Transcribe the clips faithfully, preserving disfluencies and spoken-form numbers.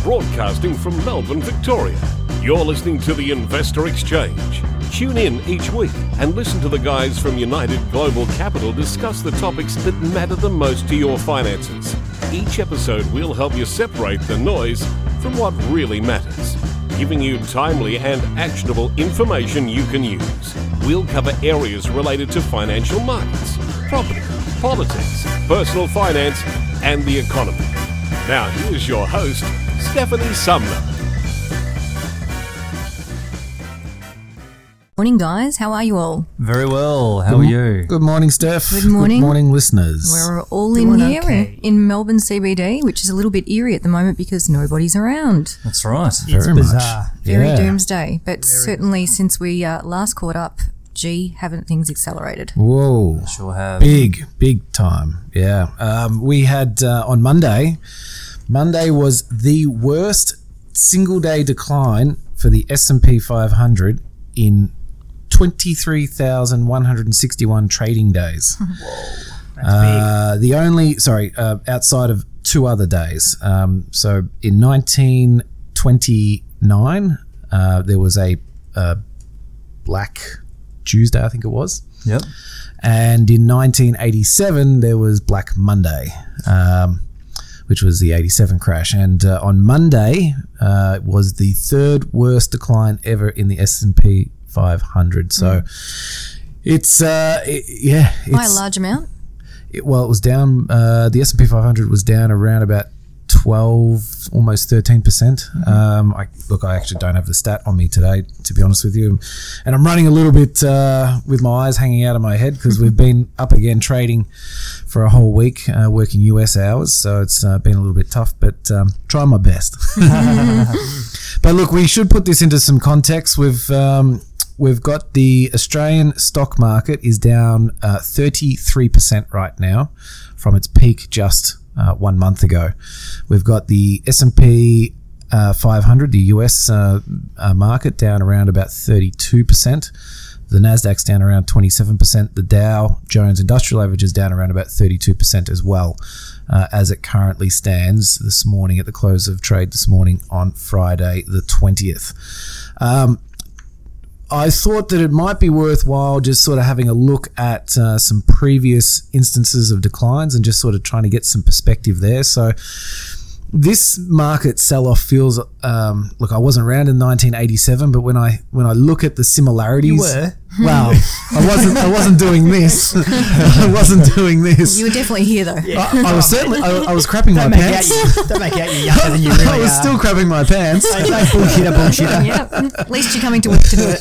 broadcasting from Melbourne, Victoria. You're listening to the Investor Exchange. Tune in each week and listen to the guys from United Global Capital discuss the topics that matter the most to your finances. Each episode will help you separate the noise from what really matters, giving you timely and actionable information you can use. We'll cover areas related to financial markets, property, politics, personal finance, and the economy. Now, here's your host, Stephanie Sumner. Morning, guys. How are you all? Very well. How good, are you? Good morning, Steph. Good morning. Good morning, listeners. We're all Doing in here okay. in Melbourne C B D, which is a little bit eerie at the moment because nobody's around. That's right. Very It's much. bizarre. Very Yeah. doomsday. But certainly since we uh, last caught up, gee, haven't things accelerated? Whoa. Sure have. Big, big time. Yeah. Um, we had uh, on Monday, Monday was the worst single day decline for the S and P five hundred in twenty-three thousand one hundred sixty-one trading days. That's Uh, the only, sorry, uh, outside of two other days. Um, so in nineteen twenty-nine, uh, there was a uh, Black Tuesday, I think it was. Yep. And in nineteen eighty-seven, there was Black Monday, um, which was the eighty-seven crash. And uh, on Monday uh, was the third worst decline ever in the S and P five hundred. So mm. it's, uh, it, yeah. It's, By a large amount? It, well, it was down, uh, the S and P five hundred was down around about twelve, almost thirteen percent. Mm-hmm. Um, I, look, I actually don't have the stat on me today, to be honest with you. And I'm running a little bit uh, with my eyes hanging out of my head because we've been up again trading for a whole week, uh, working U S hours. So it's uh, been a little bit tough, but um, trying my best. But look, we should put this into some context. We've um, we've got the Australian stock market is down uh, thirty-three percent right now from its peak just uh, one month ago. We've got the S and P uh, five hundred, the U S uh, uh, market, down around about thirty-two percent. The Nasdaq's down around twenty-seven percent. The Dow Jones Industrial Average is down around about thirty-two percent as well, uh, as it currently stands this morning at the close of trade this morning on Friday the twentieth. Um, I thought that it might be worthwhile just sort of having a look at uh, some previous instances of declines and just sort of trying to get some perspective there. So this market sell-off feels, um, look, I wasn't around in nineteen eighty-seven, but when I when I look at the similarities, You were? Well, I wasn't. I wasn't doing this. I wasn't doing this. You were definitely here, though. Yeah. I, I was certainly. I, I was crapping Don't my make, out pants. you, don't make out you're younger than you really I was are. still crapping my pants. Don't don't bullshitter, bullshitter. Yeah, at least you're coming to work to do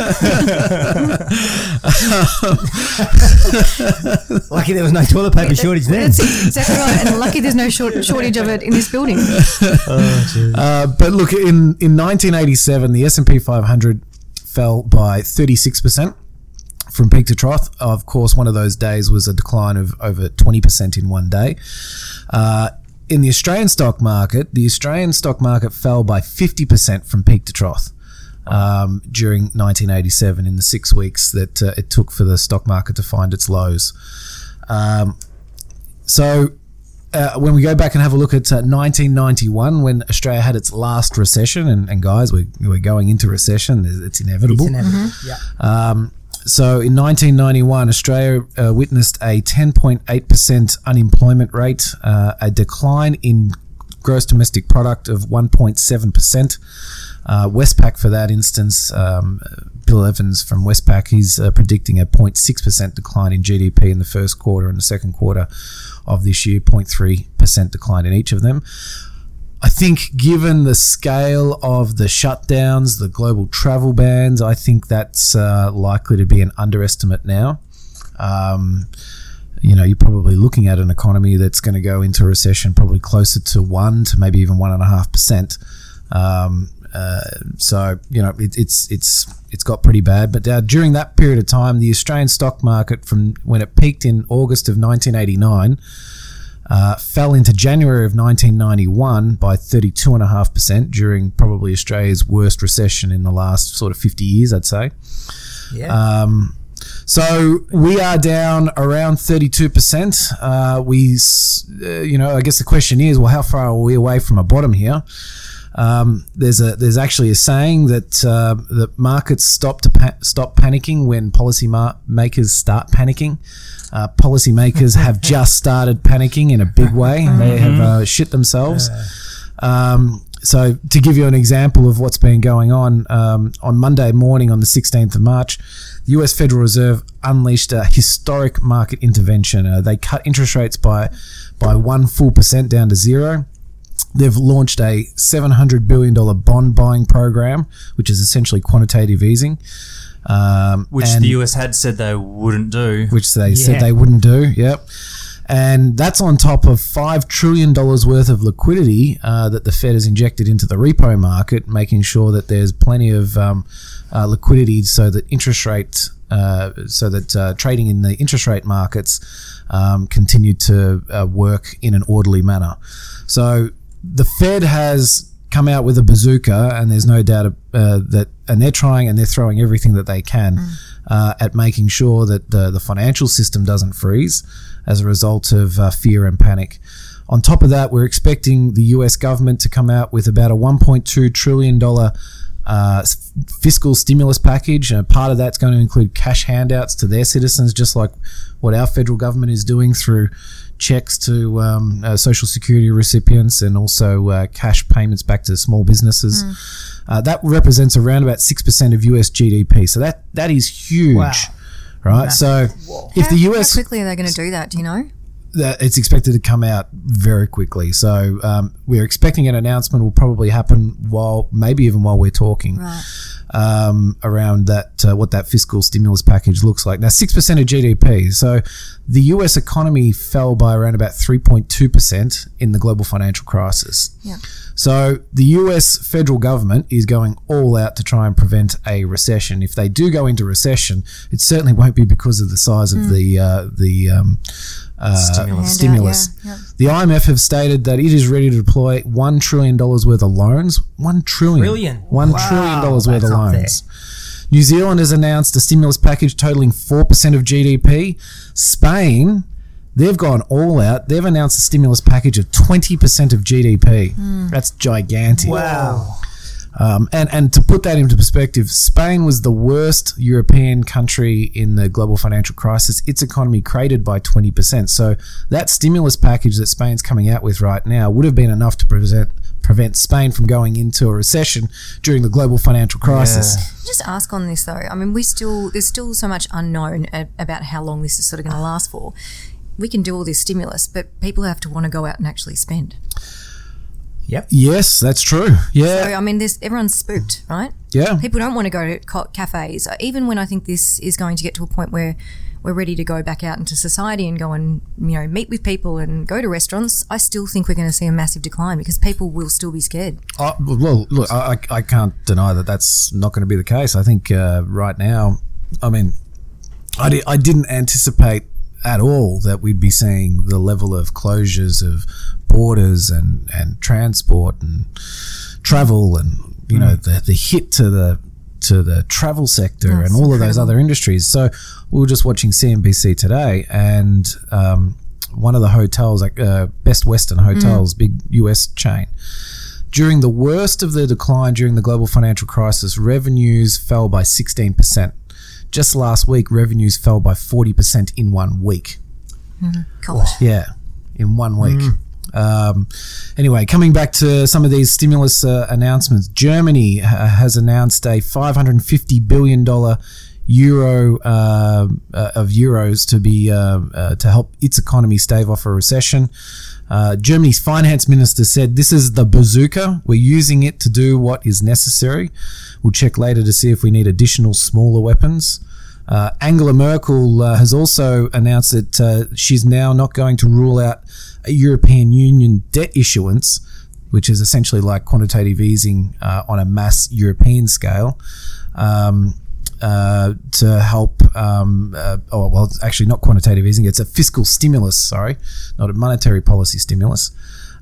it. Lucky there was no toilet paper shortage then. That's exactly right. And lucky there's no short, shortage of it in this building. Uh, but look, in, in nineteen eighty-seven, the S and P five hundred fell by thirty-six percent from peak to trough. Of course, one of those days was a decline of over twenty percent in one day. Uh, in the Australian stock market, the Australian stock market fell by fifty percent from peak to trough um, during nineteen eighty-seven in the six weeks that uh, it took for the stock market to find its lows. Um, so... Uh, when we go back and have a look at uh, nineteen ninety-one, when Australia had its last recession, and, and guys, we, we're going into recession, it's inevitable. It's inevitable. Yeah. Um, so in nineteen ninety-one, Australia uh, witnessed a ten point eight percent unemployment rate, uh, a decline in gross domestic product of one point seven percent. Uh, Westpac, for that instance, um, Bill Evans from Westpac, he's uh, predicting a zero point six percent decline in G D P in the first quarter and the second quarter of this year, zero point three percent decline in each of them. I think given the scale of the shutdowns, the global travel bans, I think that's uh, likely to be an underestimate now. Um, you know, you're probably looking at an economy that's going to go into recession probably closer to one to maybe even one and a half percent. Um, uh, so you know, it, it's it's it's got pretty bad. But uh, during that period of time, the Australian stock market, from when it peaked in August of nineteen eighty-nine, uh, fell into January of nineteen ninety-one by thirty-two point five percent during probably Australia's worst recession in the last sort of fifty years, I'd say. Yeah. Um, So we are down around thirty-two percent. Uh, we, uh, you know, I guess the question is, well, how far are we away from a bottom here? Um, there's a there's actually a saying that uh, that markets stop to pa- stop panicking when policy mar- makers start panicking. Uh, policymakers have just started panicking in a big way. They have uh, shit themselves. Um, so to give you an example of what's been going on, um, on Monday morning on the sixteenth of March, the U S Federal Reserve unleashed a historic market intervention. Uh, they cut interest rates by by one full percent down to zero. They've launched a seven hundred billion dollars bond buying program, which is essentially quantitative easing. Um, Which and the U S had said they wouldn't do. Which they Yeah. said they wouldn't do, yep. And that's on top of five trillion dollars worth of liquidity uh, that the Fed has injected into the repo market, making sure that there's plenty of um, uh, liquidity so that interest rate, uh, so that uh, trading in the interest rate markets um, continue to uh, work in an orderly manner. So the Fed has come out with a bazooka, and there's no doubt uh, that, and they're trying and they're throwing everything that they can mm. uh, at making sure that the, the financial system doesn't freeze as a result of uh, fear and panic. On top of that, we're expecting the U S government to come out with about a one point two trillion dollars uh, fiscal stimulus package. Uh, part of that's going to include cash handouts to their citizens, just like what our federal government is doing through checks to um, uh, social security recipients and also uh, cash payments back to small businesses. Mm. Uh, that represents around about six percent of U S G D P. So that that is huge, wow. right? So Whoa. if how, the U S... How quickly are they going to do that, do you know? That it's expected to come out very quickly. So um, we're expecting an announcement will probably happen while, maybe even while we're talking. Right. Um, around that, uh, what that fiscal stimulus package looks like. Now, six percent of G D P. So the U S economy fell by around about three point two percent in the global financial crisis. Yeah. So the U S federal government is going all out to try and prevent a recession. If they do go into recession, it certainly won't be because of the size of mm. the uh, the um, uh, stimulus. stimulus. Out, yeah. Yep. The I M F have stated that it is ready to deploy one trillion dollars worth of loans. One trillion. Trillion. One Wow, trillion dollars worth of that's up loans. New Zealand has announced a stimulus package totaling four percent of G D P. Spain, they've gone all out. They've announced a stimulus package of twenty percent of G D P. Mm. That's gigantic. Wow. Um, and, and to put that into perspective, Spain was the worst European country in the global financial crisis. Its economy cratered by twenty percent. So that stimulus package that Spain's coming out with right now would have been enough to prevent prevent Spain from going into a recession during the global financial crisis. Yeah. Just ask on this though. I mean, we still there's still so much unknown a, about how long this is sort of going to last for. We can do all this stimulus, but people have to want to go out and actually spend. Yep. Yes, that's true. Yeah. So I mean, there's everyone's spooked, right? Yeah. People don't want to go to ca- cafes. Even when I think this is going to get to a point where we're ready to go back out into society and go and, you know, meet with people and go to restaurants, I still think we're going to see a massive decline because people will still be scared. Uh, well, look, I, I can't deny that that's not going to be the case. I think uh, right now, I mean, I, di- I didn't anticipate at all that we'd be seeing the level of closures of borders and, and transport and travel and, you mm. know, the, the hit to the to the travel sector That's and all incredible. of those other industries. So we were just watching C N B C today, and um, one of the hotels, like uh, Best Western Hotels, mm. big U S chain, during the worst of the decline during the global financial crisis, revenues fell by sixteen percent. Just last week, revenues fell by forty percent in one week. Mm-hmm. Gosh. Yeah, in one week. Mm. Um, anyway, coming back to some of these stimulus uh, announcements, Germany ha- has announced a five hundred fifty billion dollars euro uh, uh, of euros to be uh, uh, to help its economy stave off a recession. Uh, Germany's finance minister said, "This is the bazooka. We're using it to do what is necessary. We'll check later to see if we need additional smaller weapons." Uh, Angela Merkel uh, has also announced that uh, she's now not going to rule out a European Union debt issuance, which is essentially like quantitative easing uh, on a mass European scale, um, uh, to help, um, uh, oh, well, it's actually not quantitative easing, it's a fiscal stimulus, sorry, not a monetary policy stimulus,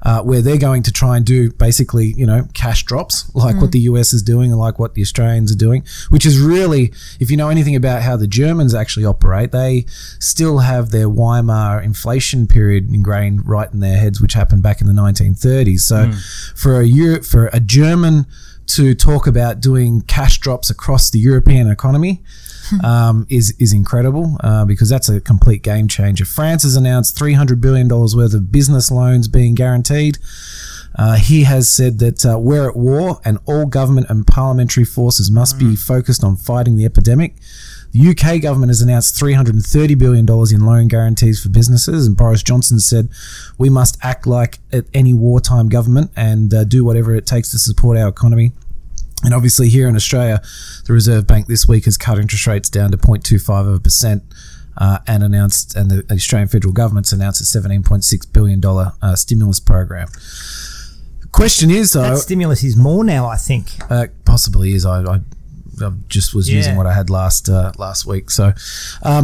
uh, where they're going to try and do basically, you know, cash drops like mm. what the U S is doing and like what the Australians are doing, which is really, if you know anything about how the Germans actually operate, they still have their Weimar inflation period ingrained right in their heads, which happened back in the nineteen thirties. So mm. for a Euro- for a German to talk about doing cash drops across the European economy um, is is incredible uh, because that's a complete game changer. France has announced three hundred billion dollars worth of business loans being guaranteed. Uh, he has said that uh, we're at war and all government and parliamentary forces must mm. be focused on fighting the epidemic. The U K government has announced three hundred thirty billion dollars in loan guarantees for businesses, and Boris Johnson said we must act like any wartime government and uh, do whatever it takes to support our economy. And obviously here in Australia, the Reserve Bank this week has cut interest rates down to zero point two five of a percent uh, and announced, and the Australian federal government's announced a seventeen point six billion dollars uh, stimulus program. The question is, though... That stimulus is more now, I think. Uh, possibly is. I, I, I just was yeah. using what I had last uh, last week. So um,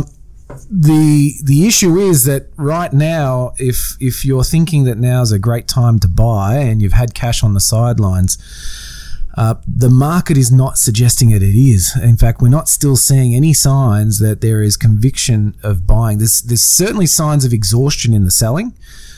the the issue is that right now, if if you're thinking that now is a great time to buy and you've had cash on the sidelines... Uh, the market is not suggesting that it is. In fact, we're not still seeing any signs that there is conviction of buying. There's, there's certainly signs of exhaustion in the selling.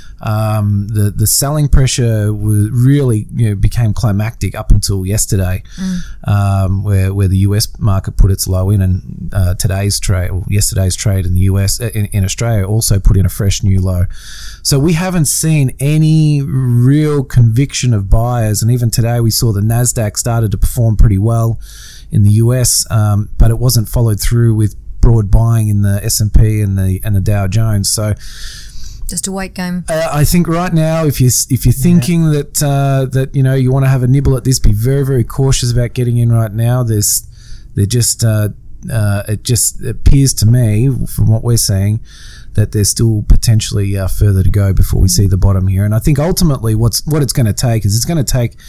Um, the the selling pressure was really you know, became climactic up until yesterday, mm. um, where where the U S market put its low in, and uh, today's trade, or yesterday's trade in the U S in, in Australia also put in a fresh new low. So we haven't seen any real conviction of buyers, and even today we saw the Nasdaq started to perform pretty well in the U S, um, but it wasn't followed through with broad buying in the S and P and the and the Dow Jones. So. Just a wait game. Uh, I think right now, if you if you're thinking yeah. that uh, that you know you want to have a nibble at this, be very very cautious about getting in right now. There's they're just uh, uh, it just appears to me from what we're seeing that there's still potentially uh, further to go before we mm. see the bottom here. And I think ultimately what's what it's going to take is it's going to take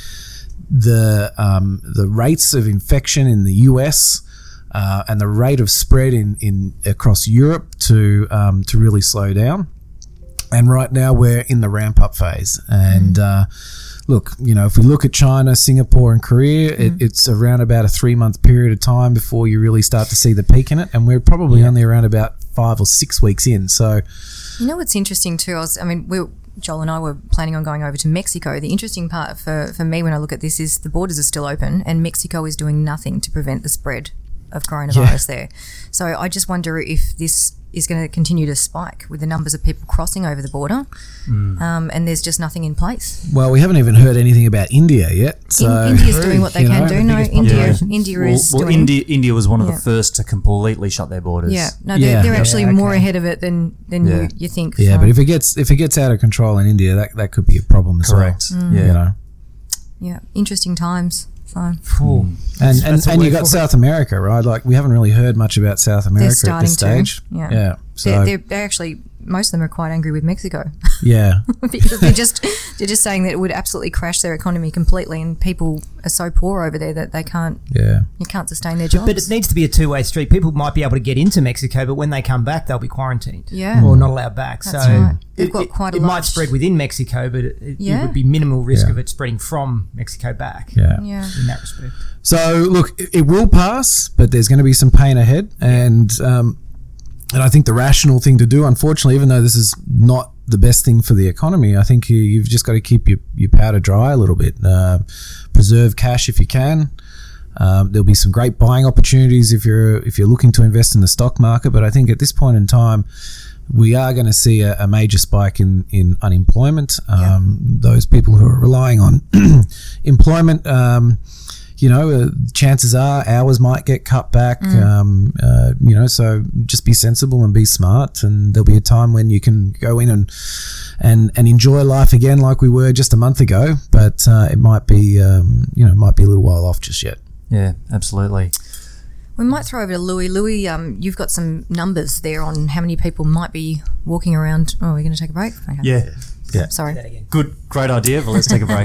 the um, the rates of infection in the U S uh, and the rate of spread in in across Europe to um, to really slow down. And right now we're in the ramp-up phase. And mm. uh, look, you know, if we look at China, Singapore and Korea, mm. it, it's around about a three-month period of time before you really start to see the peak in it. And we're probably yeah. only around about five or six weeks in. So, you know what's interesting too? I was, I mean, we, Joel and I were planning on going over to Mexico. The interesting part for, for me when I look at this is the borders are still open and Mexico is doing nothing to prevent the spread of coronavirus yeah. there. So I just wonder if this is going to continue to spike with the numbers of people crossing over the border, mm. um, and there's just nothing in place. Well, we haven't even heard anything about India yet. So in, India's doing what they can know, do. No, India, yeah. India well, is well, doing... India, India was one of yeah. the first to completely shut their borders. Yeah, no, they're, yeah. they're actually yeah, okay. more ahead of it than, than yeah. you, you think. Yeah, so. but if it gets if it gets out of control in India, that, that could be a problem as Correct. well. Mm. Yeah. You know? Yeah, interesting times. So. Mm. And and, and you got South America, right? Like we haven't really heard much about South America at this stage. To. Yeah. yeah. So they're, they're, they're actually, most of them are quite angry with Mexico. Yeah. Because they're just they're just saying that it would absolutely crash their economy completely, and people are so poor over there that they can't yeah. you can't sustain their jobs. But it needs to be a two-way street. People might be able to get into Mexico, but when they come back, they'll be quarantined. Yeah. Or not allowed back. That's so right. They've it, got quite a it large... might spread within Mexico, but it, it, yeah. it would be minimal risk yeah. of it spreading from Mexico back. Yeah. Yeah. In that respect. So look, it, it will pass, but there's going to be some pain ahead, and um, and I think the rational thing to do, unfortunately, even though this is not the best thing for the economy, I think you, you've just got to keep your, your powder dry a little bit. Uh, preserve cash if you can. Um, there'll be some great buying opportunities if you're if you're looking to invest in the stock market, but I think at this point in time, we are going to see a, a major spike in, in unemployment. Um, yeah. Those people who are relying on employment, um, you know, uh, chances are hours might get cut back, mm. um, uh, you know, so just be sensible and be smart, and there'll be a time when you can go in and and, and enjoy life again like we were just a month ago, but uh, it might be, um, you know, might be a little while off just yet. Yeah, absolutely. We might throw over to Louis. Louis, um, you've got some numbers there on how many people might be walking around. Oh, we're going to take a break? Okay. Yeah. Yeah. Sorry. Good, great idea, but let's take a break.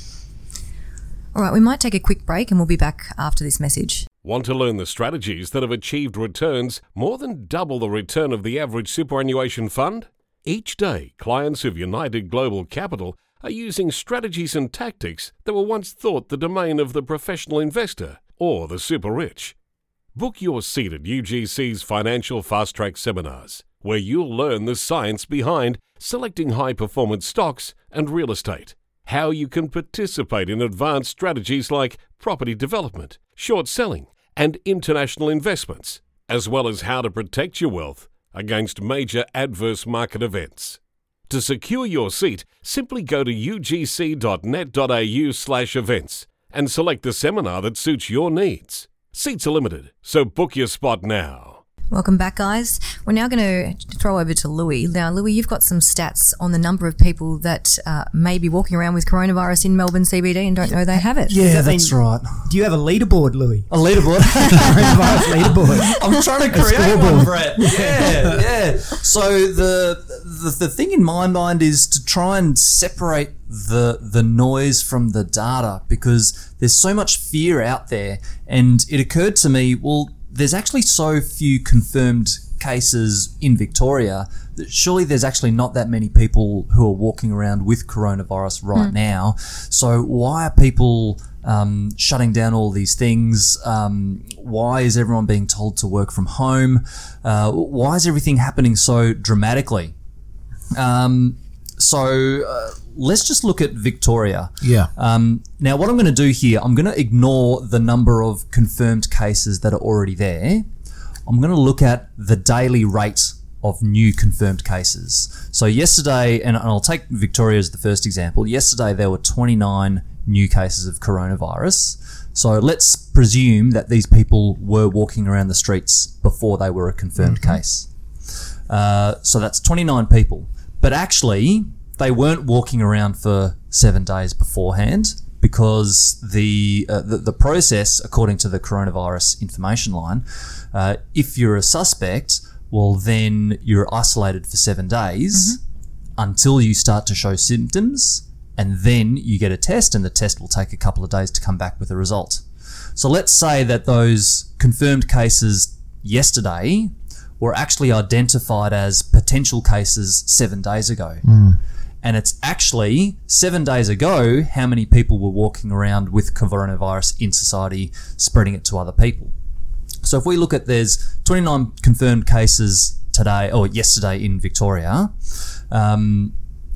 All right, we might take a quick break and we'll be back after this message. Want to learn the strategies that have achieved returns more than double the return of the average superannuation fund? Each day, clients of United Global Capital are using strategies and tactics that were once thought the domain of the professional investor or the super rich. Book your seat at U G C's Financial Fast Track seminars, where you'll learn the science behind selecting high-performance stocks and real estate, how you can participate in advanced strategies like property development, short selling, and international investments, as well as how to protect your wealth against major adverse market events. To secure your seat, simply go to ugc.net.au slash events and select the seminar that suits your needs. Seats are limited, so book your spot now. Welcome back, guys. We're now going to throw over to Louis. Now, Louis, you've got some stats on the number of people that uh, may be walking around with coronavirus in Melbourne C B D and don't know they have it. Yeah, Does that that's mean- right. Do you have a leaderboard, Louis? A leaderboard. Coronavirus leaderboard. I'm trying to create one, Brett. Yeah, yeah. So the, the the thing in my mind is to try and separate the the noise from the data, because there's so much fear out there. And it occurred to me, well, there's actually so few confirmed cases in Victoria that surely there's actually not that many people who are walking around with coronavirus right mm. now. So why are people um, shutting down all these things? Um, why is everyone being told to work from home? Uh, why is everything happening so dramatically? Um, so uh, let's just look at Victoria. Yeah. Um, now, what I'm going to do here, I'm going to ignore the number of confirmed cases that are already there. I'm going to look at the daily rate of new confirmed cases. So yesterday, and I'll take Victoria as the first example. Yesterday, there were twenty-nine new cases of coronavirus. So let's presume that these people were walking around the streets before they were a confirmed mm-hmm. case. Uh, so that's twenty-nine people. But actually, they weren't walking around for seven days beforehand, because the uh, the, the process, according to the coronavirus information line, uh, if you're a suspect, well, then you're isolated for seven days mm-hmm. until you start to show symptoms, and then you get a test, and the test will take a couple of days to come back with a result. So let's say that those confirmed cases yesterday were actually identified as potential cases seven days ago. Mm. And it's actually seven days ago how many people were walking around with coronavirus in society, spreading it to other people. So if we look at, there's twenty-nine confirmed cases today or yesterday in Victoria, um,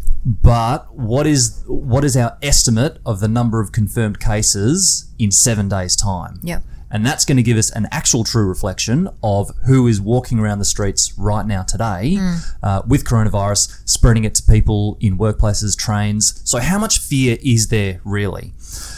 but what is what is our estimate of the number of confirmed cases in seven days' time? Yep. And that's going to give us an actual true reflection of who is walking around the streets right now today mm. uh, with coronavirus, spreading it to people in workplaces, trains. So how much fear is there really?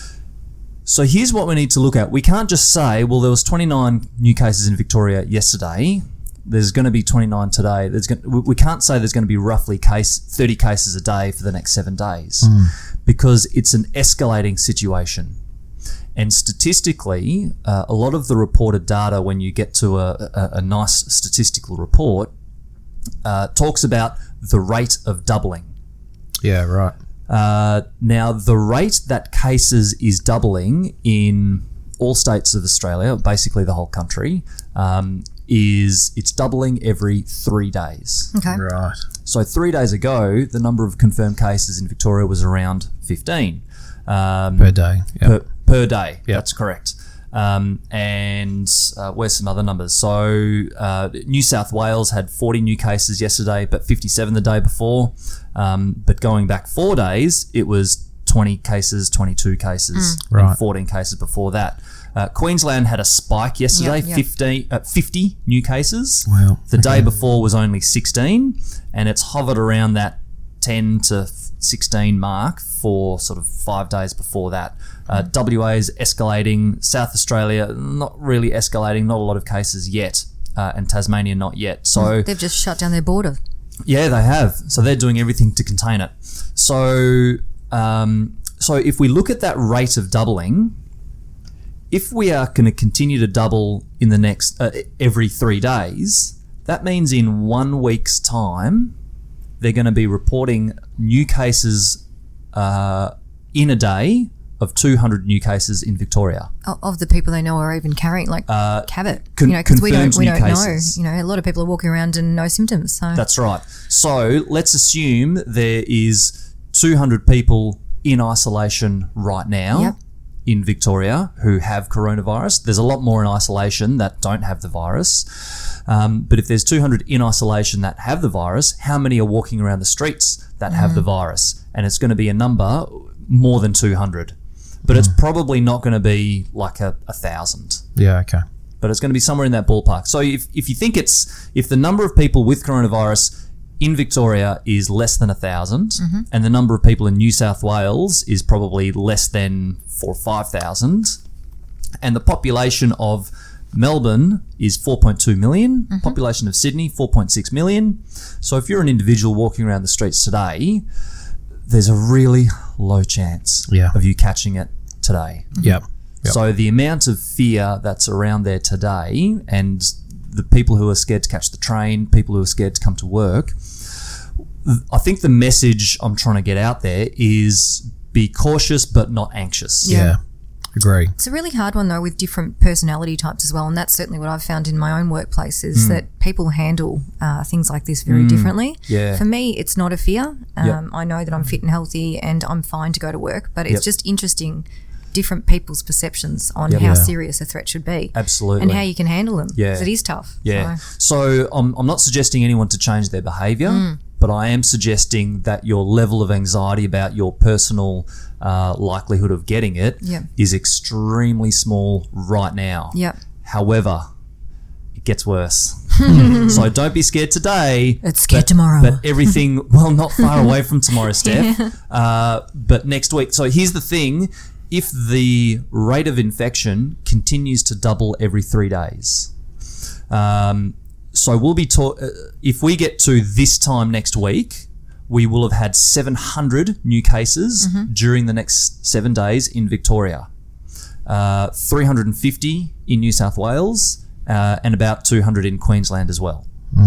So here's what we need to look at. We can't just say, well, there was twenty-nine new cases in Victoria yesterday. There's going to be twenty-nine today. There's going, we can't say there's going to be roughly case thirty cases a day for the next seven days mm. because it's an escalating situation. And statistically, uh, a lot of the reported data, when you get to a, a, a nice statistical report, uh, talks about the rate of doubling. Yeah, right. Uh, now, the rate that cases is doubling in all states of Australia, basically the whole country, um, is it's doubling every three days. Okay. Right. So three days ago, the number of confirmed cases in Victoria was around fifteen. Um, per day. Yep. Per, per day. Yep. That's correct. Um, and uh, where's some other numbers? So uh, New South Wales had forty new cases yesterday, but fifty-seven the day before. Um, but going back four days, it was twenty cases, twenty-two cases, Mm. and Right. fourteen cases before that. Uh, Queensland had a spike yesterday, Yep, yep. fifty, uh, fifty new cases. Wow. The day Okay. before was only sixteen, and it's hovered around that ten to sixteen mark for sort of five days before that. Uh, W A is escalating. South Australia, not really escalating, not a lot of cases yet, uh, and Tasmania not yet. So They've just shut down their border. yeah, they have. So they're doing everything to contain it. So, um, so if we look at that rate of doubling, if we are going to continue to double in the next uh, every three days, that means in one week's time, they're going to be reporting new cases uh, in a day of two hundred new cases in Victoria. O- Of the people they know are even carrying, like, Uh, have it. con- you know, because we don't, confirmed we new don't cases. know. You know, a lot of people are walking around and no symptoms. So That's right. So let's assume there is two hundred people in isolation right now Yep. in Victoria who have coronavirus. There's a lot more in isolation that don't have the virus. Um, but if there's two hundred in isolation that have the virus, how many are walking around the streets that have the virus? And it's going to be a number more than two hundred. But it's probably not going to be like a, a thousand. Yeah, okay. But it's going to be somewhere in that ballpark. So if, if you think it's, if the number of people with coronavirus in Victoria is less than a thousand, Mm-hmm. and the number of people in New South Wales is probably less than four or five thousand, and the population of Melbourne is four point two million, Mm-hmm. population of Sydney four point six million. So if you're an individual walking around the streets today, there's a really low chance Yeah. of you catching it today. Yep. Yep. So the amount of fear that's around there today, and the people who are scared to catch the train, people who are scared to come to work, I think the message I'm trying to get out there is be cautious but not anxious. yeah. Yeah. Agree. It's a really hard one though with different personality types as well, and that's certainly what I've found in my own workplace is that people handle uh, things like this very differently. Yeah. For me, it's not a fear. Um, Yep. I know that I'm fit and healthy and I'm fine to go to work, but it's Yep. just interesting different people's perceptions on Yep. how Yeah. serious a threat should be. Absolutely. And how you can handle them. Yeah. Because it is tough. Yeah. So, So I'm, I'm not suggesting anyone to change their behaviour, but I am suggesting that your level of anxiety about your personal uh, likelihood of getting it Yeah. is extremely small right now. Yep. However, it gets worse. So don't be scared today. It's scared but- tomorrow. But everything, well, not far away from tomorrow, Steph. Uh, but next week. So here's the thing. If the rate of infection continues to double every three days, um, so we'll be taught, uh, if we get to this time next week, we will have had seven hundred new cases during the next seven days in Victoria, uh, three hundred fifty in New South Wales, uh, and about two hundred in Queensland as well.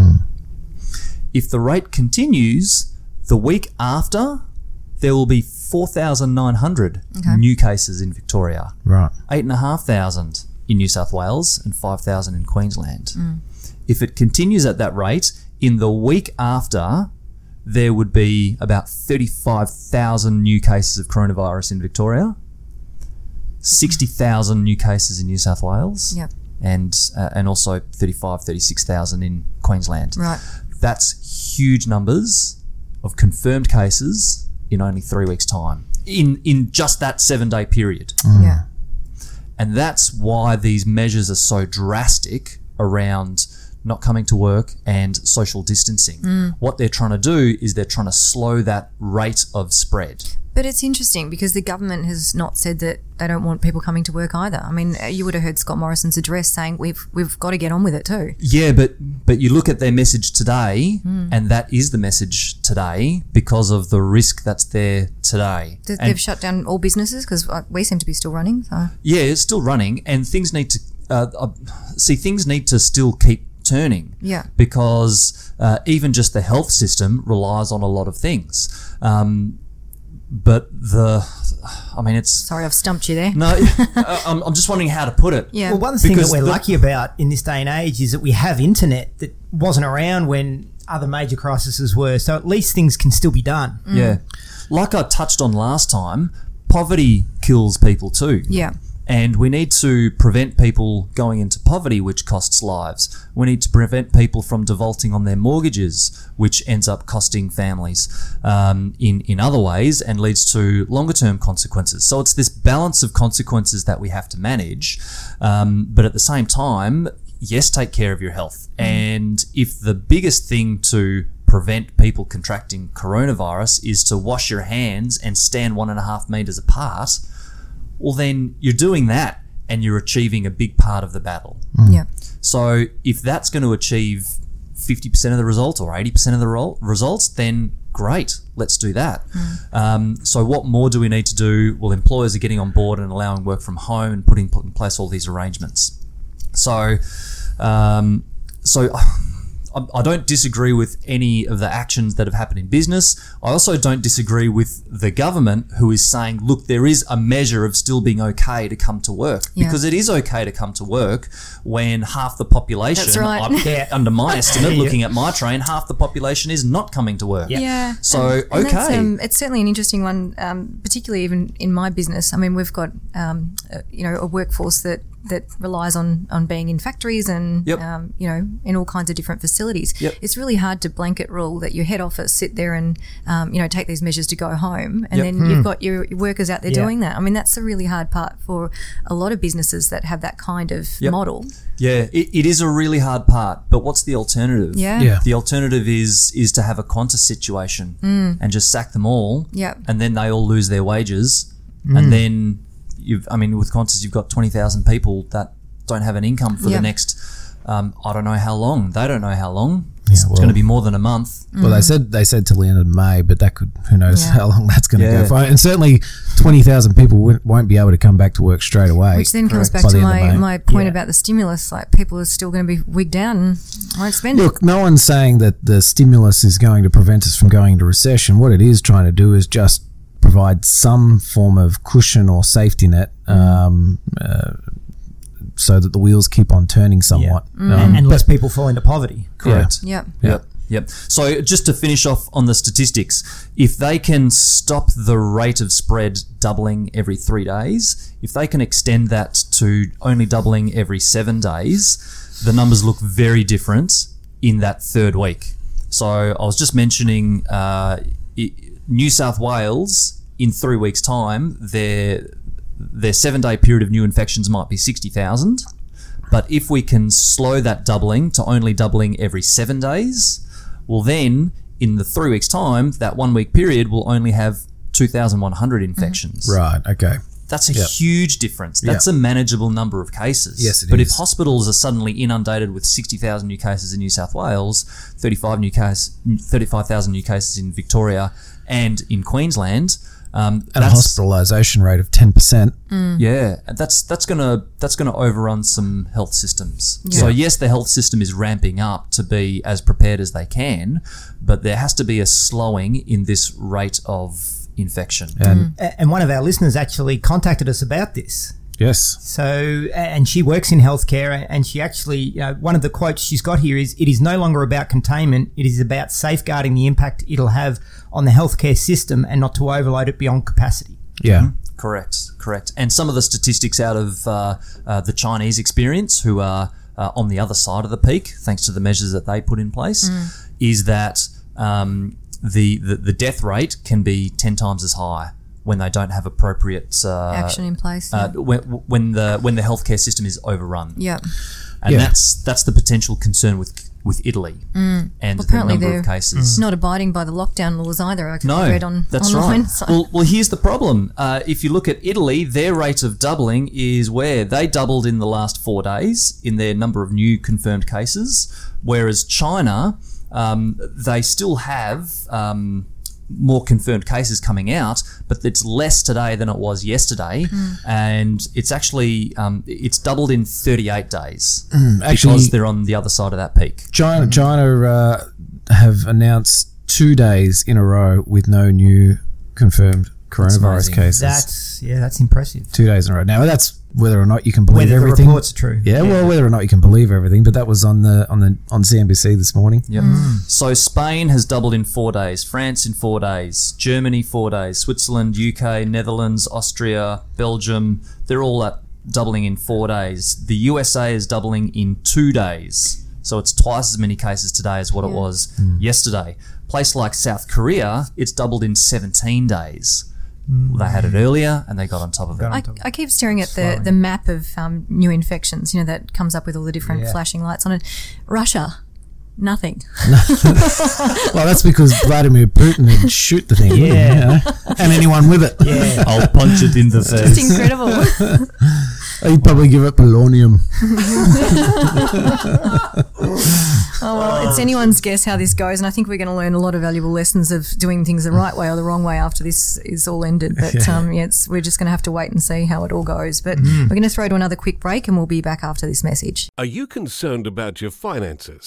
If the rate continues, the week after, there will be four thousand nine hundred Okay. new cases in Victoria, Right. eight thousand five hundred in New South Wales, and five thousand in Queensland. If it continues at that rate, in the week after, there would be about thirty-five thousand new cases of coronavirus in Victoria, sixty thousand new cases in New South Wales, Yep. and uh, and also thirty-five, thirty-six thousand in Queensland. Right. That's huge numbers of confirmed cases in only three weeks' time, in, in just that seven-day period. Yeah. And that's why these measures are so drastic around not coming to work and social distancing. What they're trying to do is they're trying to slow that rate of spread. But it's interesting because the government has not said that they don't want people coming to work either. I mean, you would have heard Scott Morrison's address saying we've we've got to get on with it too. Yeah, but but you look at their message today, and that is the message today because of the risk that's there today. They- And- They've shut down all businesses because we seem to be still running. So Yeah, it's still running, and things need to uh, uh, see things need to still keep turning. Yeah. because uh, even just the health system relies on a lot of things. Um, but the, I mean, it's sorry, I've stumped you there. no. uh, I'm, I'm just wondering how to put it. Yeah. Well, one thing that Because we're the- lucky about in this day and age is that we have internet that wasn't around when other major crises were. So at least things can still be done. Yeah, like I touched on last time, poverty kills people too. Yeah. And we need to prevent people going into poverty, which costs lives. We need to prevent people from defaulting on their mortgages, which ends up costing families um, in, in other ways and leads to longer term consequences. So it's this balance of consequences that we have to manage. Um, but at the same time, yes, take care of your health. And if the biggest thing to prevent people contracting coronavirus is to wash your hands and stand one and a half meters apart, well, then you're doing that and you're achieving a big part of the battle. Yeah. So if that's going to achieve fifty percent of the result or eighty percent of the ro- results, then great, let's do that. Um, so what more do we need to do? Well, employers are getting on board and allowing work from home and putting in place all these arrangements. So, um, so I, I don't disagree with any of the actions that have happened in business. I also don't disagree with the government who is saying, look, there is a measure of still being okay to come to work, Yeah. because it is okay to come to work when half the population, That's right. I- Yeah. under my estimate, looking at my train, half the population is not coming to work. Yeah. Yeah. So, and, and that's, okay. um, it's certainly an interesting one, um, particularly even in my business. I mean, we've got, um, a, you know, a workforce that, that relies on, on being in factories and, Yep. um, you know, in all kinds of different facilities. Yep. It's really hard to blanket rule that your head office sit there and, um, you know, take these measures to go home. And Yep. then you've got your your workers out there Yeah. doing that. I mean, that's the really hard part for a lot of businesses that have that kind of Yep. model. Yeah, it, it is a really hard part, but what's the alternative? Yeah. Yeah. The alternative is is to have a Qantas situation and just sack them all, Yep. and then they all lose their wages, and then you've, I mean, with Qantas you've got twenty thousand people that don't have an income for Yeah. the next, um, I don't know how long. They don't know how long. It's, well- it's going to be more than a month. Well, they said they said till the end of May, but that could, who knows Yeah. how long that's going to Yeah. go for. And certainly twenty thousand people won't won't be able to come back to work straight away. Which then comes By back to the end of my, May. my point Yeah. about the stimulus. Like, people are still going to be wigged down and won't spend it. Look, no one's saying that the stimulus is going to prevent us from going into recession. What it is trying to do is just provide some form of cushion or safety net, um, uh, so that the wheels keep on turning somewhat. Um, and, and less people fall into poverty. Correct. Yep. Yep. Yep. So just to finish off on the statistics, if they can stop the rate of spread doubling every three days, if they can extend that to only doubling every seven days, the numbers look very different in that third week. So I was just mentioning uh, i New South Wales in three weeks' time, their their seven-day period of new infections might be sixty thousand. But if we can slow that doubling to only doubling every seven days, well then, in the three weeks' time, that one-week period will only have two thousand one hundred infections. Right. Okay. That's a Yep. huge difference. That's Yep. a manageable number of cases. Yes, it but is. if hospitals are suddenly inundated with sixty thousand new cases in New South Wales, thirty-five new case, thirty-five thousand new cases in Victoria and in Queensland, um, And a that's, hospitalisation rate of ten percent. yeah, that's that's gonna that's gonna overrun some health systems. Yeah. So yes, the health system is ramping up to be as prepared as they can, but there has to be a slowing in this rate of infection. And A- And one of our listeners actually contacted us about this. yes, So, and she works in healthcare, and she actually, you know, one of the quotes she's got here is, "It is no longer about containment; it is about safeguarding the impact it'll have on the healthcare system, and not to overload it beyond capacity." yeah, Correct, correct. And some of the statistics out of uh, uh, the Chinese experience, who are uh, on the other side of the peak, thanks to the measures that they put in place, is that um, the, the the death rate can be ten times as high when they don't have appropriate uh, Action in place. Uh, when, when the when the healthcare system is overrun, Yep. and Yeah. that's that's the potential concern with with Italy and the apparently number they're- of cases. Not abiding by the lockdown laws either. I No, read on that's online. right. So. Well, well, here's the problem. Uh, if you look at Italy, their rate of doubling is where they doubled in the last four days in their number of new confirmed cases, whereas China, um, they still have um, more confirmed cases coming out, but it's less today than it was yesterday, and it's actually um, it's doubled in thirty-eight days actually- because they're on the other side of that peak. China, China uh, have announced two days in a row with no new confirmed coronavirus amazing. cases. That's yeah, that's impressive. two days in a row. Now that's whether or not you can believe Whether the everything. reports are true. Yeah, well, whether or not you can believe everything, but that was on the on the on C N B C this morning. Yep. So Spain has doubled in four days, France in four days, Germany four days, Switzerland, U K, Netherlands, Austria, Belgium, they're all at doubling in four days. The U S A is doubling in two days. So it's twice as many cases today as what it Yeah. was yesterday. Place like South Korea, it's doubled in seventeen days. They had it earlier and they got on top of it. I, I keep staring at the, the map of um, new infections, you know, that comes up with all the different Yeah. flashing lights on it. Russia, nothing. Well, that's because Vladimir Putin would shoot the thing, Yeah. you know, and anyone with it. Yeah. I'll punch it in the It's face. incredible. He'd probably give it polonium. Oh, well, it's anyone's guess how this goes, and I think we're going to learn a lot of valuable lessons of doing things the right way or the wrong way after this is all ended. But um, yeah, it's, we're just going to have to wait and see how it all goes. But we're going to throw to another quick break, and we'll be back after this message. Are you concerned about your finances?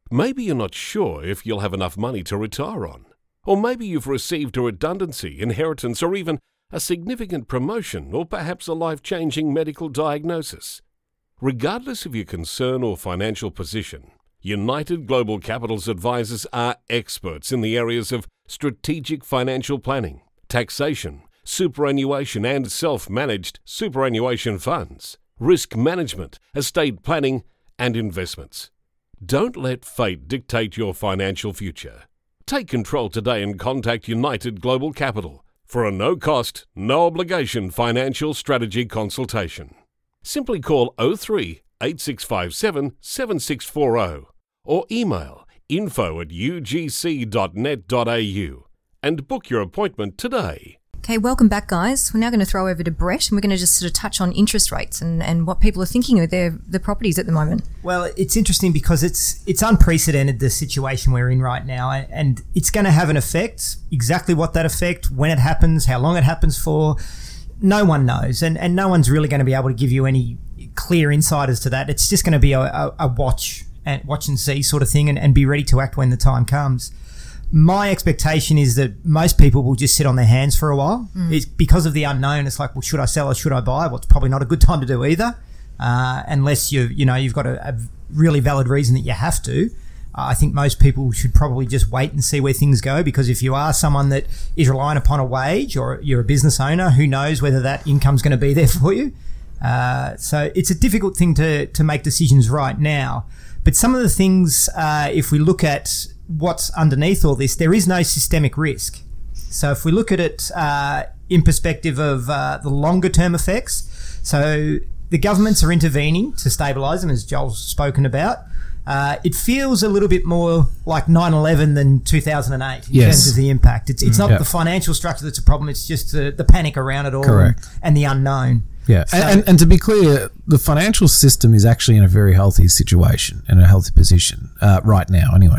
Maybe you're not sure if you'll have enough money to retire on. Or maybe you've received a redundancy, inheritance, or even a significant promotion, or perhaps a life-changing medical diagnosis. Regardless of your concern or financial position, United Global Capital's advisors are experts in the areas of strategic financial planning, taxation, superannuation and self-managed superannuation funds, risk management, estate planning, and investments. Don't let fate dictate your financial future. Take control today and contact United Global Capital for a no-cost, no-obligation financial strategy consultation. Simply call oh three, eight six five seven, seven six four oh or email info at u g c dot net dot a u and book your appointment today. Okay, welcome back, guys. We're now going to throw over to Brett, and we're going to just sort of touch on interest rates and, and what people are thinking of their, their properties at the moment. Well, it's interesting because it's it's unprecedented, the situation we're in right now, and it's going to have an effect. Exactly what that effect, when it happens, how long it happens for, no one knows, and, and no one's really going to be able to give you any clear insight as to that. It's just going to be a, a, a watch and watch and see sort of thing, and, and be ready to act when the time comes. My expectation is that most people will just sit on their hands for a while. Mm. It's because of the unknown. It's like, well, should I sell or should I buy? Well, it's probably not a good time to do either, uh, unless you you know you've got a, a really valid reason that you have to. Uh, I think most people should probably just wait and see where things go, because if you are someone that is relying upon a wage, or you're a business owner, who knows whether that income's going to be there for you. Uh, so it's a difficult thing to to make decisions right now. But some of the things, uh, if we look at what's underneath all this, there is no systemic risk. So if we look at it uh, in perspective of uh, the longer term effects, so the governments are intervening to stabilise them, as Joel's spoken about. Uh, it feels a little bit more like nine eleven than two thousand eight in Yes. terms of the impact. It's, it's Mm, not yep. the financial structure that's a problem, it's just the, the panic around it all. Correct. And, and the unknown. Yeah, So- and, and, and to be clear, the financial system is actually in a very healthy situation, in a healthy position uh, right now. Anyway,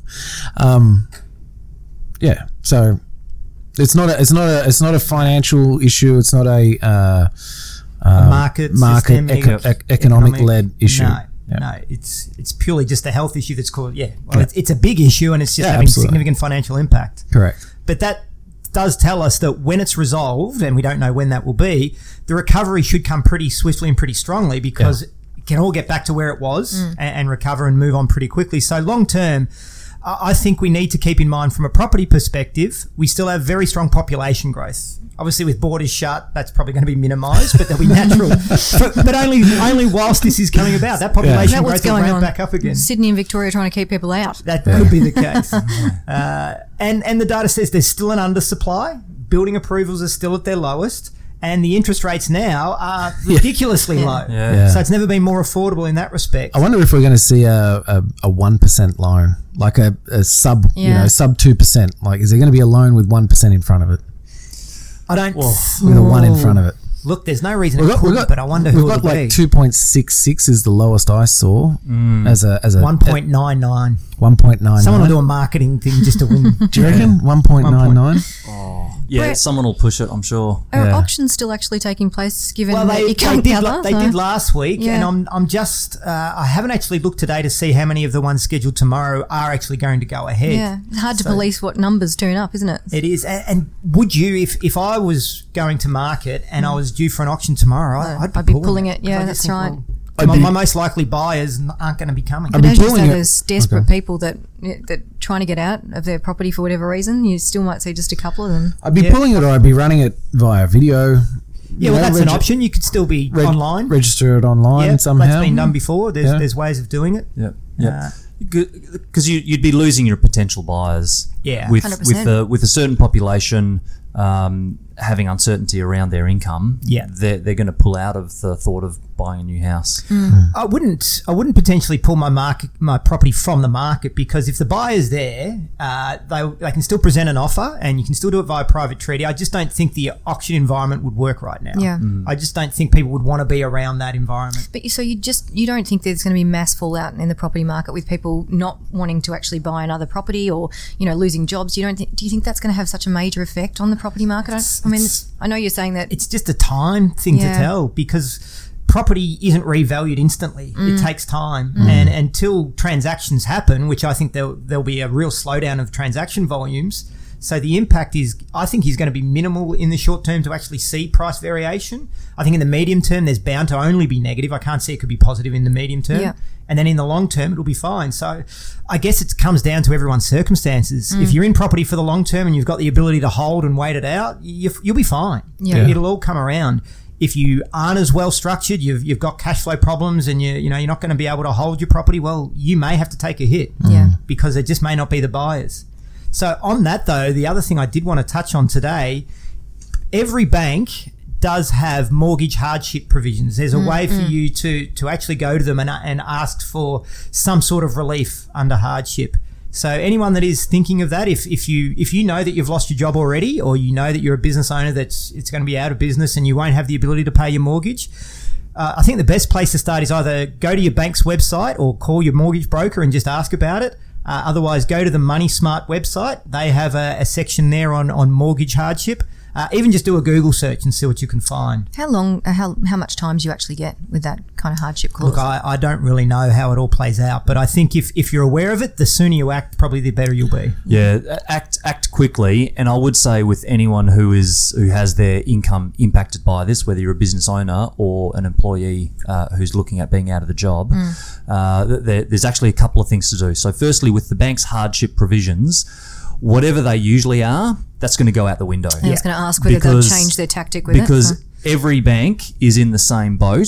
um, yeah. So it's not a, it's not a, it's not a financial issue. It's not a uh, uh, market, market systemic, eco- ec- economic led issue. No, Yeah. no, it's it's purely just a health issue that's called, yeah. Well, it's, it's a big issue, and it's just Yeah, having absolutely. significant financial impact. Correct. But that does tell us that when it's resolved, and we don't know when that will be, the recovery should come pretty swiftly and pretty strongly, because Yeah. it can all get back to where it was and, and recover and move on pretty quickly. So long term, I I think we need to keep in mind, from a property perspective, we still have very strong population growth. Obviously, with borders shut, that's probably going to be minimised, but they'll be natural. but, but only only whilst this is coming about, that Is population that what's growth will going ramp on? back up again. Sydney and Victoria trying to keep people out. That could be the case. Uh, and, and the data says there's still an undersupply. Building approvals are still at their lowest. And the interest rates now are ridiculously low. Yeah. Yeah. So it's never been more affordable in that respect. I wonder if we're going to see a a, a one percent loan, like a, a sub, you Yeah. know, sub two percent. Like, is there going to be a loan with one percent in front of it, I don't. with a one in front of it? Look, there's no reason We've it got, we've couldn't, got, but I wonder we've who got it'll like be. two point six six is the lowest I saw as a as a one point nine nine. one point nine. Someone will do a marketing thing just to win. Do you reckon one point nine nine? Yeah, Brett- someone will push it, I'm sure. Are Yeah. auctions still actually taking place, given Well, that they, you they, can't did, gather? la- they so- did last week, Yeah. and I'm I'm just uh, I haven't actually looked today to see how many of the ones scheduled tomorrow are actually going to go ahead. Yeah, it's hard to So- police what numbers turn up, isn't it? It is, and, and would you, if, if I was going to market and I was due for an auction tomorrow, I- No, I'd be, I'd be pulling, pulling it. it. Yeah, 'cause I that's just think, right. well, I'd my, be- my most likely buyers n- aren't going to be coming. I'd But be as you pulling say, it- there's desperate Okay. people that that trying to get out of their property for whatever reason. You still might see just a couple of them. I'd be Yeah. pulling it, or I'd be running it via video. Yeah, well, that's an option. You could still be Reg- online. Register it online yeah, somehow. that's been done before. There's Yeah. there's ways of doing it. Yeah, yeah. Uh, Because you, you'd be losing your potential buyers. Yeah. with one hundred percent. with a with a certain population um, having uncertainty around their income. Yeah. they're they're going to pull out of the thought of buying a new house. I wouldn't. I wouldn't potentially pull my market, my property from the market, because if the buyer's there, uh, they they can still present an offer, and you can still do it via private treaty. I just don't think the auction environment would work right now. Yeah. I just don't think people would want to be around that environment. But you, so you just you don't think there's going to be mass fallout in the property market with people not wanting to actually buy another property, or you know losing jobs? You don't think? Do you think that's going to have such a major effect on the property market? I, I mean, it's- I know you're saying that. It's just a time thing Yeah. to tell, because property isn't revalued instantly. It takes time. And until transactions happen, which I think there'll, there'll be a real slowdown of transaction volumes. So the impact is, I think, is going to be minimal in the short term to actually see price variation. I think in the medium term, there's bound to only be negative. I can't see it could be positive in the medium term. Yeah. And then in the long term, it'll be fine. So I guess it comes down to everyone's circumstances. If you're in property for the long term and you've got the ability to hold and wait it out, you, you'll be fine. Yeah. It'll all come around. If you aren't as well structured, you've you've got cash flow problems, and you you know you're not going to be able to hold your property. Well, you may have to take a hit. Yeah. Because there just may not be the buyers. So on that though, the other thing I did want to touch on today, every bank does have mortgage hardship provisions. There's a mm, way for mm. you to to actually go to them and, and ask for some sort of relief under hardship. So anyone that is thinking of that, if if you if you know that you've lost your job already, or you know that you're a business owner that's it's going to be out of business and you won't have the ability to pay your mortgage, uh, I think the best place to start is either go to your bank's website or call your mortgage broker and just ask about it. Uh, otherwise, go to the Money Smart website. They have a, a section there on, on mortgage hardship. Uh, even just do a Google search and see what you can find. How long, uh, how how much time do you actually get with that kind of hardship clause? Look, I, I don't really know how it all plays out, but I think if, if you're aware of it, the sooner you act, probably the better you'll be. Yeah, act act quickly, and I would say with anyone who is who has their income impacted by this, whether you're a business owner or an employee uh, who's looking at being out of the job, mm. uh, there, there's actually a couple of things to do. So, firstly, with the bank's hardship provisions, whatever they usually are, that's going to go out the window. I was going to ask whether because, they'll change their tactic with because it. Because every bank is in the same boat,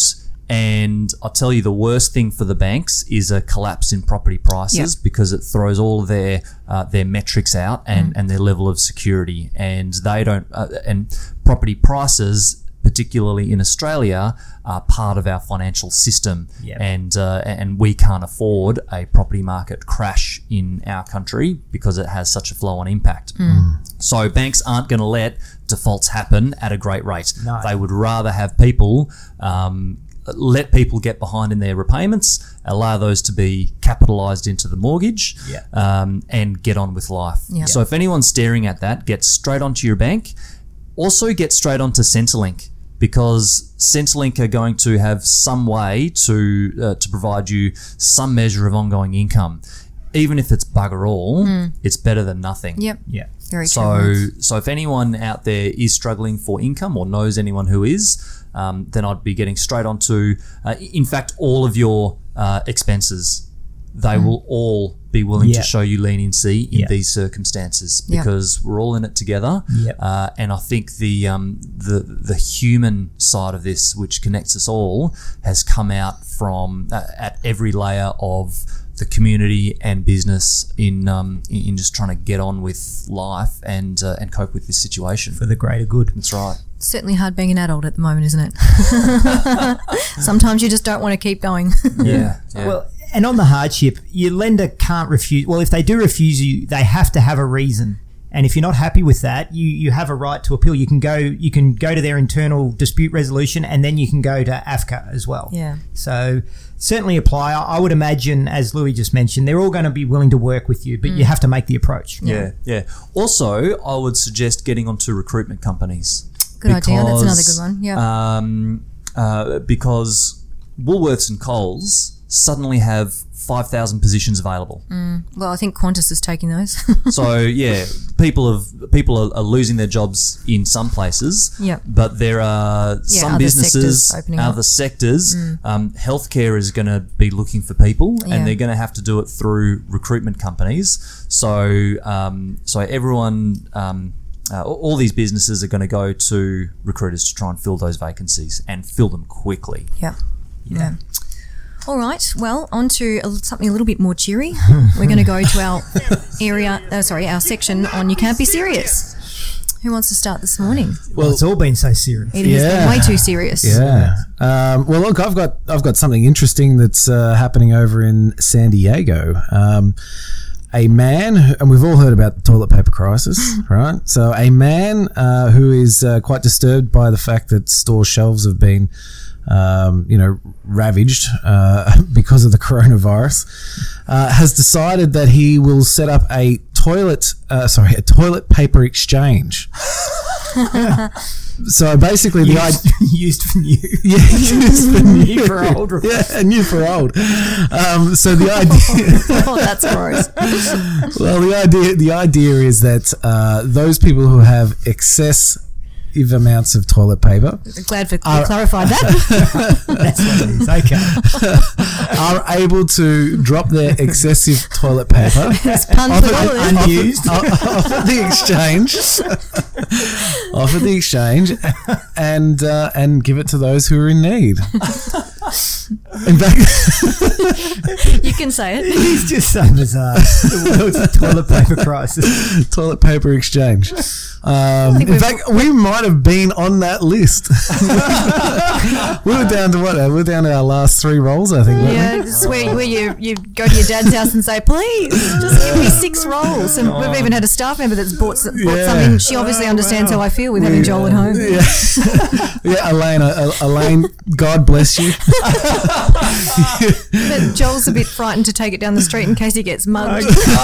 and I'll tell you the worst thing for the banks is a collapse in property prices yep. because it throws all of their uh, their metrics out and, mm. and their level of security, and they don't uh, and property prices, particularly in Australia, are part of our financial system, yep. and uh, and we can't afford a property market crash in our country because it has such a flow-on impact. Mm. So banks aren't going to let defaults happen at a great rate. No. They would rather have people um, let people get behind in their repayments, allow those to be capitalised into the mortgage, yeah. um, and get on with life. Yeah. So if anyone's staring at that, get straight onto your bank. Also get straight onto Centrelink, because Centrelink are going to have some way to uh, to provide you some measure of ongoing income. Even if it's bugger all, mm. it's better than nothing. Yep. Yeah. Very so, true. So if anyone out there is struggling for income or knows anyone who is, um, then I'd be getting straight onto, uh, in fact, all of your uh, expenses. They mm. will all be willing yeah. to show you leniency in yeah. these circumstances, yeah. because we're all in it together. Yep. Uh, and I think the um, the the human side of this, which connects us all, has come out from uh, at every layer of the community and business in um, in just trying to get on with life and uh, and cope with this situation for the greater good. That's right. It's certainly hard being an adult at the moment, isn't it? Sometimes you just don't want to keep going. Yeah. yeah. Well, and on the hardship, your lender can't refuse. Well, if they do refuse you, they have to have a reason. And if you're not happy with that, you, you have a right to appeal. You can go you can go to their internal dispute resolution, and then you can go to A F C A as well. Yeah. So certainly apply. I, I would imagine, as Louis just mentioned, they're all going to be willing to work with you, but mm. you have to make the approach. Yeah, yeah. Also, I would suggest getting onto recruitment companies. Good because, idea. That's another good one. Yeah. Um, uh, because Woolworths and Coles suddenly have five thousand positions available. Mm. Well, I think Qantas is taking those. So yeah, people have people are, are losing their jobs in some places. Yep. But there are yeah, some other businesses, sectors other up. sectors. Mm. Um, healthcare is going to be looking for people, Yeah. and they're going to have to do it through recruitment companies. So um, so everyone. Um, Uh, all these businesses are going to go to recruiters to try and fill those vacancies and fill them quickly. Yeah. Yeah. yeah. All right. Well, on to a, something a little bit more cheery. We're going to go to our area, uh, sorry, our section on You Can't Be Serious. Who wants to start this morning? Well, it's all been so serious. It has Yeah. been way too serious. Yeah. Um, well, look, I've got I've got something interesting that's uh, happening over in San Diego. Um, a man, and we've all heard about the toilet paper crisis, right? So a man uh, who is uh, quite disturbed by the fact that store shelves have been, um, you know, ravaged uh, because of the coronavirus, uh, has decided that he will set up a toilet, uh, sorry, a toilet paper exchange. So basically, the idea used for new. yeah, used for new, New for old. yeah, new for old. Um, so the idea, Oh, that's gross. well, the idea, the idea is that uh, those people who have excessive amounts of toilet paper Glad for you Are- clarified that. That's what it is. Okay. are able to drop their excessive toilet paper It's pun off for at, all of off, it. Unused. at- off at the exchange, off at the exchange, and uh, and give it to those who are in need. In fact, You can say it. It's just so bizarre. The world's toilet paper crisis. toilet paper exchange. Um, think in we've- fact, we might have been on that list. We were down to what? We were down to our last three rolls, I think. weren't we? Yeah, it's where, where you, you go to your dad's house and say, please, just give me six rolls. And we've even had a staff member that's bought, s- bought Yeah. something. She obviously understands how I feel with having Joel at home. Yeah, yeah, Elaine, uh, Elaine, God bless you. But Joel's a bit frightened to take it down the street in case he gets mugged.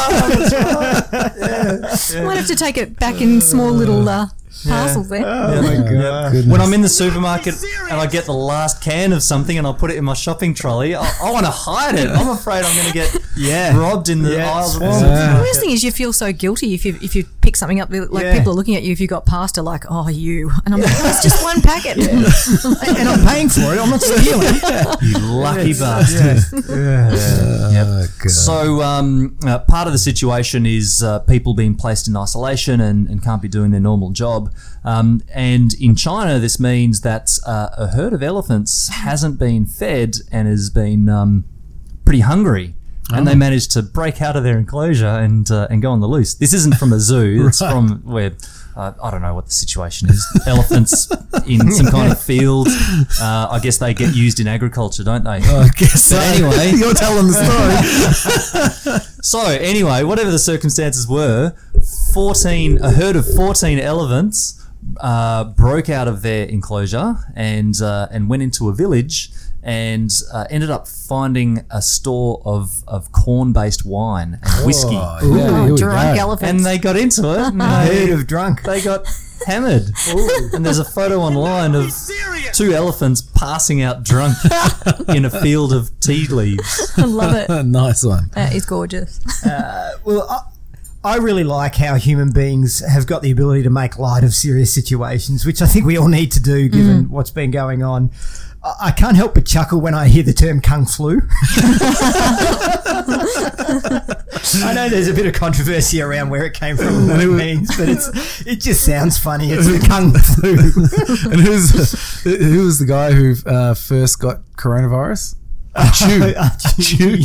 Might have to take it back in small little uh, parcels there. Oh my god. Goodness. When I'm in the supermarket and I get the last can of something and I'll put it in my shopping trolley, I, I want to hide it. I'm afraid I'm going to get Yeah. robbed in the Yeah. aisles of the Yeah. supermarket. The worst thing is you feel so guilty if you if you pick something up. Like Yeah. people are looking at you if you got pasta, like, oh, you. And I'm like, oh, it's just one packet. And I'm paying for it. I'm not stealing. You lucky bastard. Oh, God. So um, uh, part of the situation is uh, people being placed in isolation and, and can't be doing their normal job. Um, and in China, this means that uh, a herd of elephants hasn't been fed and has been um, pretty hungry. And they managed to break out of their enclosure and uh, and go on the loose. This isn't from a zoo. It's from where uh, I don't know what the situation is. Elephants in some kind of field. Uh, I guess they get used in agriculture, don't they? I guess But so. anyway. You're telling the story. So anyway, whatever the circumstances were, fourteen a herd of fourteen elephants uh, broke out of their enclosure and uh, and went into a village and uh, ended up finding a store of, of corn-based wine and whiskey. Oh, Oh, yeah, here we drunk go. elephants. And they got into it. And Herd they, of drunk. they got hammered. And there's a photo online of two elephants passing out drunk in a field of tea leaves. I love it. Nice one. That is gorgeous. Well, I, I really like how human beings have got the ability to make light of serious situations, which I think we all need to do given what's been going on. I, I can't help but chuckle when I hear the term kung flu. I know there's a bit of controversy around where it came from and what it means, but it's it just sounds funny. It's the kung flu. And who's who was the guy who uh, first got coronavirus? Chew. Chew.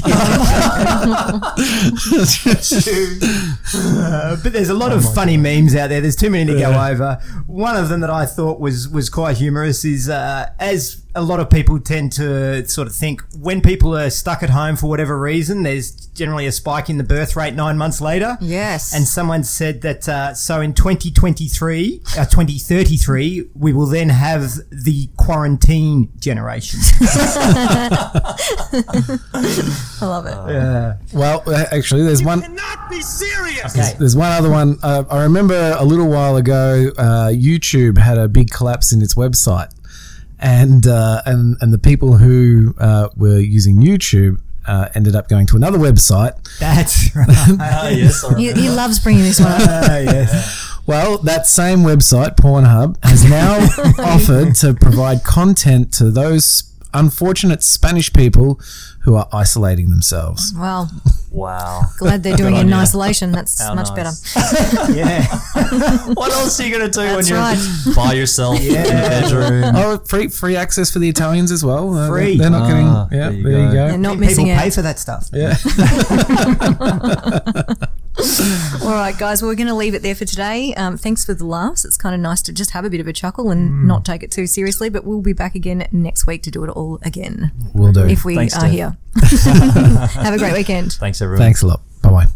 Uh, but there's a lot of funny memes out there. There's too many to go over. One of them that I thought was was quite humorous is uh, as a lot of people tend to sort of think when people are stuck at home for whatever reason, there's generally a spike in the birth rate nine months later. Yes. And someone said that uh, so in twenty twenty-three, uh, twenty thirty-three, we will then have the quarantine generation. I love it. Yeah. Well, uh, actually, there's one. Cannot be serious. Okay. There's one other one. Uh, I remember a little while ago, uh, YouTube had a big collapse in its website, and uh, and and the people who uh, were using YouTube uh, ended up going to another website. That's right. Ah, yes, I He, he loves bringing this one up. Uh, yes. Well, that same website, Pornhub, has now offered to provide content to those unfortunate Spanish people who are isolating themselves. Well, Wow. glad they're doing Good it on in you. isolation. That's How much nice. better. Yeah. What else are you going to do That's when you're right. by yourself in your bedroom? Oh, free free access for the Italians as well. Uh, Free. They're not getting. Ah, Yeah, there you there you go. go. They're not People missing pay out. for that stuff. Yeah. All right, guys, well, we're going to leave it there for today. Um, thanks for the laughs. It's kind of nice to just have a bit of a chuckle and not take it too seriously, but we'll be back again next week to do it all again Will do. if we Thanks, are Steph. here. Have a great weekend. Thanks, everyone. Thanks a lot. Bye bye.